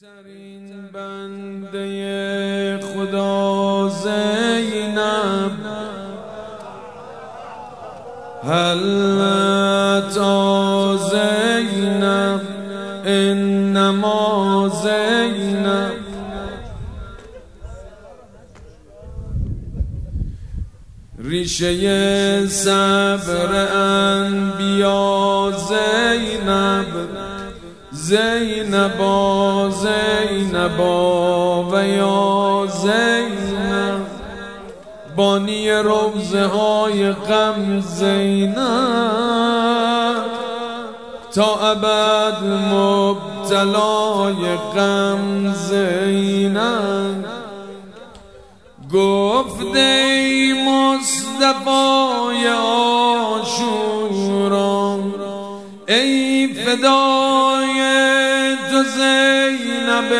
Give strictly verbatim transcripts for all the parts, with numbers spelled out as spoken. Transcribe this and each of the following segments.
بهترین بنده خدا زینب هل تا زینب انما زینب ریشه صبر انبیا زینب زینبا زینبا و یا زینب بانی روضه های غم زینب تا ابد مبتلای غم زینب گفت ای مصطفی عاشورا ای فدای تو زینب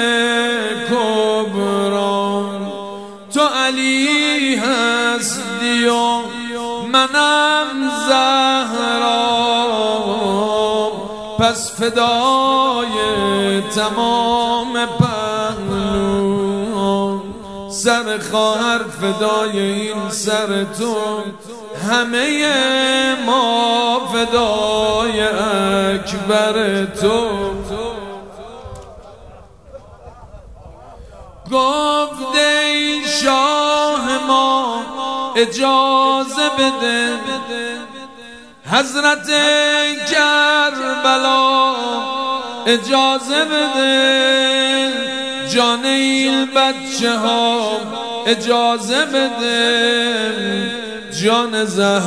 کبرا تو علی هستی و منم زهرا پس فدای تمام پهلوان سر خواهر فدای این سر تو همه ما فدای اکبر تو گفت ای شاه ما اجازه بده حضرت کربلا اجازه بده جان این بچه ها اجازه بده جان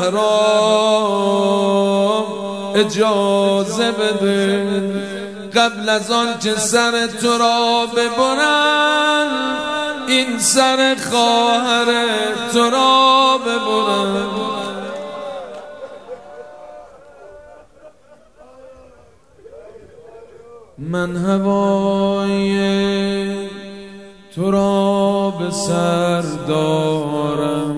زهرا اجازه بده قبل از آن که سر تو را ببرن این سر خواهر تو را ببرن من هوای تو را به سر دارم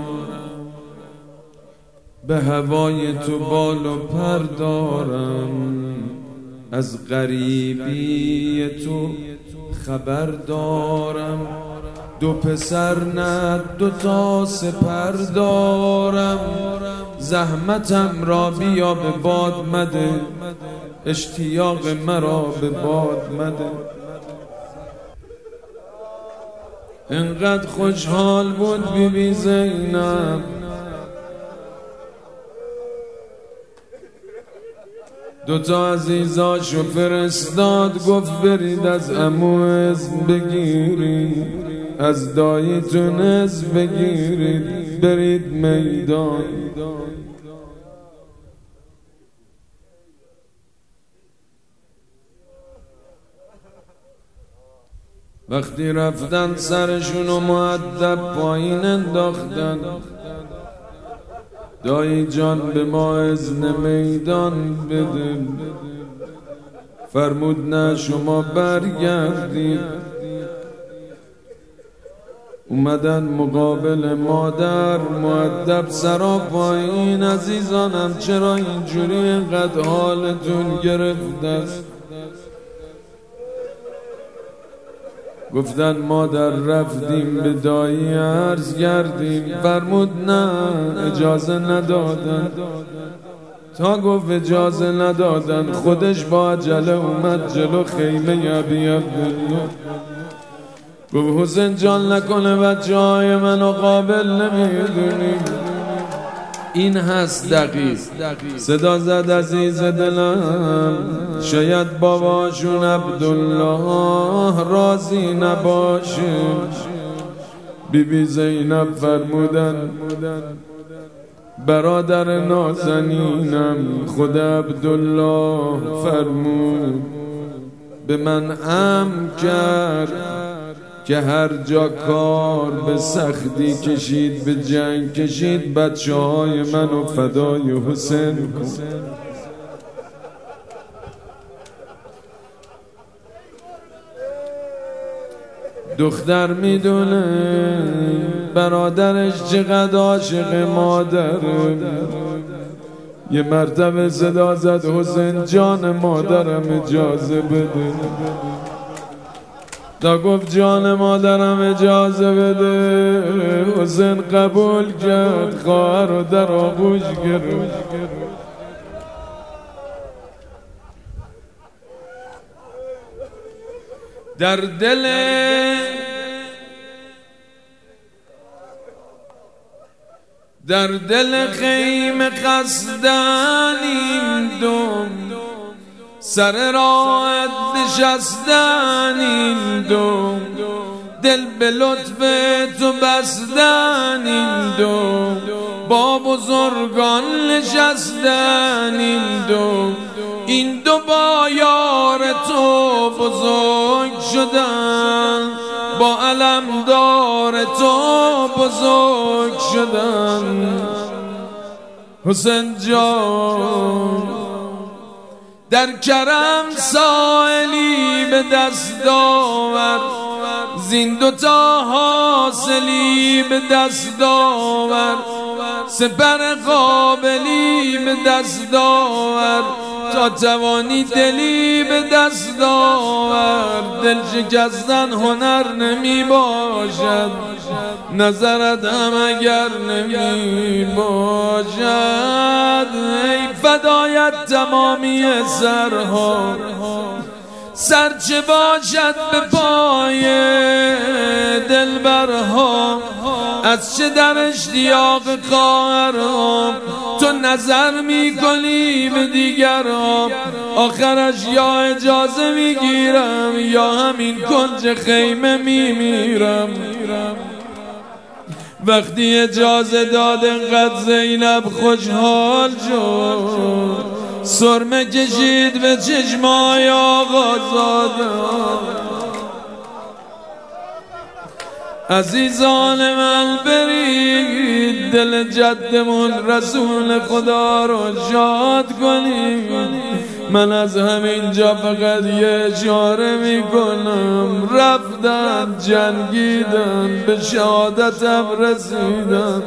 به هوای تو بال و پر دارم از غریبی تو خبر دارم دو پسر نه دو تا سپر دارم زحمتم را بیا به باد مده اشتیاق مرا به باد مده انقدر خوشحال بود بی بی زینب دوتا عزیزاشو فرستاد گفت برید از عمو اذن بگیرید از داییتون اذن بگیرید برید میدان وقتی رفتن سرشونو مؤدب پایین انداختن دایی جان به ما اذن میدان بده فرمود نه شما برگردید اومدن مقابل مادر مؤدب سرا پایین عزیزانم چرا اینجوری اینقدر حالتون گرفته است گفتن مادر رفتیم به دایی عرض کردیم فرمود نه اجازه ندادن تا گفت اجازه ندادن خودش با عجله اومد جلو خیمه ابی عبدالله گفت حسین جان نکنه بچه های منو قابل نمیدونی این هست دقیق صدا زد عزیز دلم شاید باباشون عبدالله راضی نباشه بی بی زینب فرمودن برادر نازنینم خدا عبدالله فرمود به من امر کرد که هر جا کار به سختی کشید به جنگ کشید بچه های منو فدای حسین کن دختر میدونه برادرش چقدر عاشق مادره یه مرتبه صدا زد حسین جان مادرم اجازه بده تا گفت جان مادرم اجازه بده. حسین قبول کرد، خواهر رو در آغوش گرفت. در دل در دل خیمه قصدن این دوم، سر راحت نشستن این دوم، دل به لطف تو بستن این دوم، با بزرگان نشستن این دوم، این دو با یار تو بزرگ شدن، با علمدار تو بزرگ شدن. حسین جان در کرم سائلی به دست آور، زین دوتا حاصلی به دست آور، سپر قابلی به دست آور، تا توانی دلی به دست آور. دل شکستن هنر نمی باشد، نظرت هم اگر نمی باشد. ای فدایت تمامی سرها، سر چه باشد به پای دلبرها، از چه در اشتیاق خواهرها تو نظر می کنی به دیگرها. آخرش یا اجازه می گیرم یا همین کنج خیمه می میرم. وقتی اجازه داد انقدر زینب خوشحال شد، سرمه کشید به چشمای آقازاده. عزیزان من برید دل جدمون رسول خدا رو شاد کنیم. من از همینجا فقط یه اشاره میکنم، رفتن جنگیدن به شهادتم رسیدن،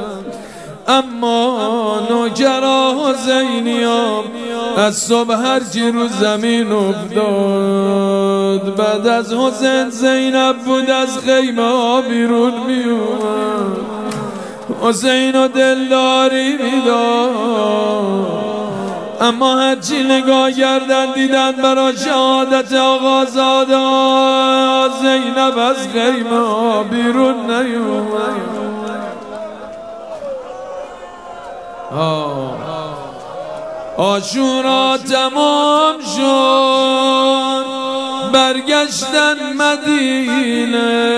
اما نوکرا حسینیام از صبح هر کی رو زمین افتاد. بعد از حسین زینب بود از خیمه ها بیرون می اومد، حسین و دلداری میداد، اما هرچی نگاه کردن دیدن برای شهادت آقازاده زینب از خیمه ها بیرون نیومد. عاشورا تمام شد، برگشتن مدینه.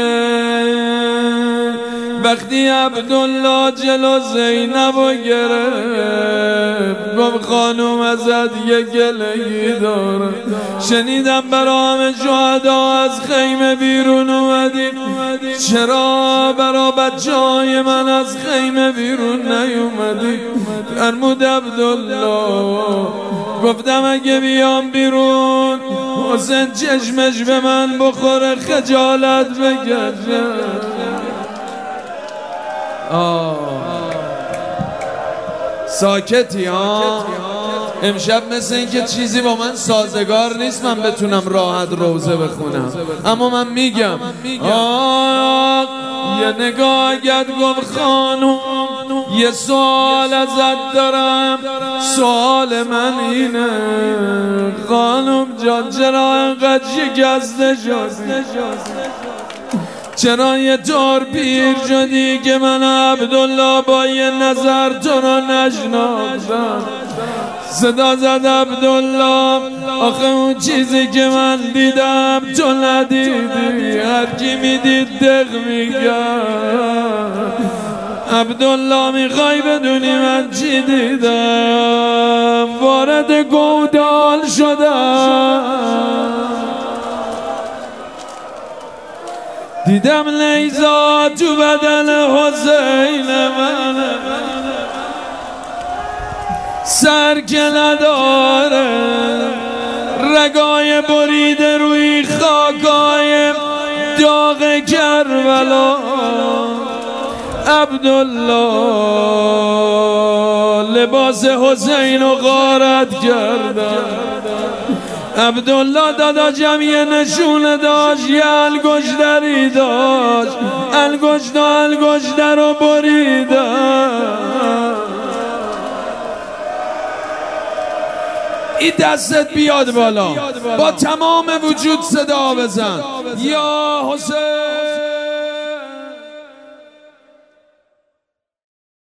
وقتی عبدالله جلو زینب رو گرفت، گفت خانوم ازت یه گلگی داره، شنیدم برا همه شهدا از خیمه بیرون اومدی، چرا برا بچه های من از خیمه بیرون نیومدی؟ فرمود عبدالله، گفتم اگه بیام بیرون حسین چشمش به من بخوره خجالت بکشه. آه ساکتی ها، امشب مثل این که چیزی با من سازگار نیست من بتونم راحت روزه بخونم، اما من میگم آه یه نگاه گد گفت خانوم یه سوال ازت دارم، سوال من اینه خانوم جان چرا اینقدر شکسته شدی؟ چرا یه طور پیر شدی که من عبدالله با یه نظر تو را نشناختم؟ صدا زد عبدالله، آخه اون چیزی که من دیدم تو ندیدی، هر کی میدید دق میگرد. عبدالله میخوای بدونی من چی دیدم؟ وارد گودال شدم، دیدم نیزا تو بدن حسین من، سر که نداره، رگای بریده روی خاکای داغ کربلا. عبدالله لباس حسین رو غارت کردن، عبدالله داداجم یه نشونه داشت، یه الگشتری داشت، الگشت و الگشتر رو بریده. این دستت بیاد بالا، با تمام وجود صدا بزن یا حسین.